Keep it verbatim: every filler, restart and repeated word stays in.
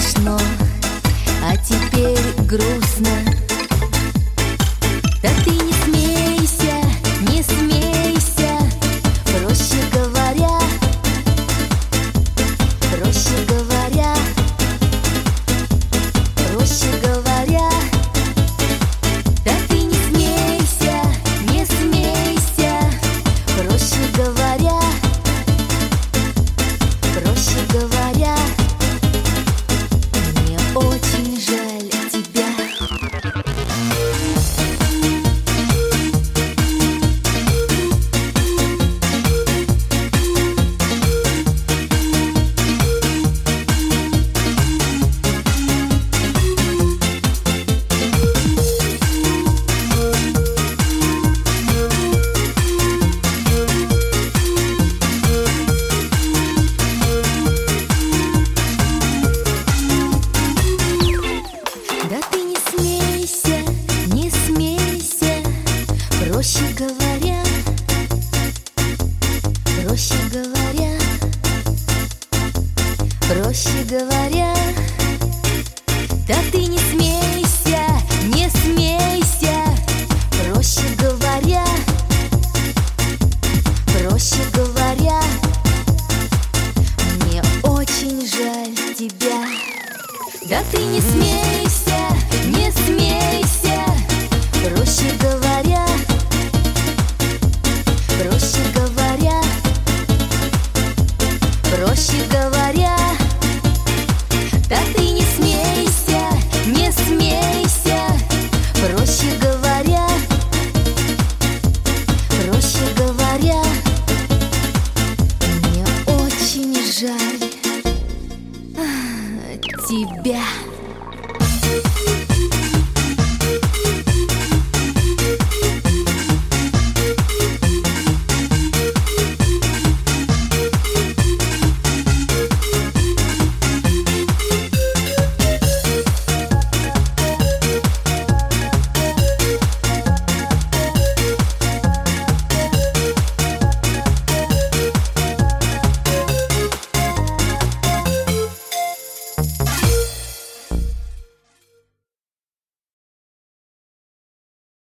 смешно, а теперь грустно. Да ты не смейся, не смейся, проще говоря, проще говоря, проще говоря. Да ты не смейся, не смейся, проще говоря, проще говоря. Мне очень жаль тебя. Да ты не смейся, не смейся, проще говоря, проще говоря, проще говоря. Да ты не смейся, не смейся, проще говоря, проще говоря. Мне очень жаль тебя. Да ты не смейся, не смейся, проще говоря, проще говоря, проще говоря. Да ты не смейся, не смейся, проще говоря, проще говоря. Мне очень жаль тебя.